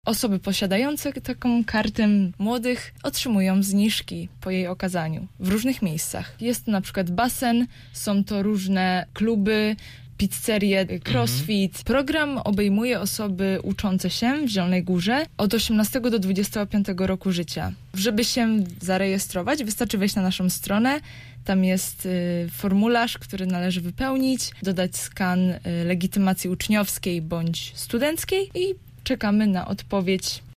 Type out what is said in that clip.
Osoby posiadające taką kartę młodych otrzymują zniżki po jej okazaniu w różnych miejscach. Jest to na przykład basen, są to różne kluby, pizzerie, crossfit. Program obejmuje osoby uczące się w Zielonej Górze od 18 do 25 roku życia. Żeby się zarejestrować, wystarczy wejść na naszą stronę. Tam jest formularz, który należy wypełnić, dodać skan legitymacji uczniowskiej bądź studenckiej i czekamy na odpowiedź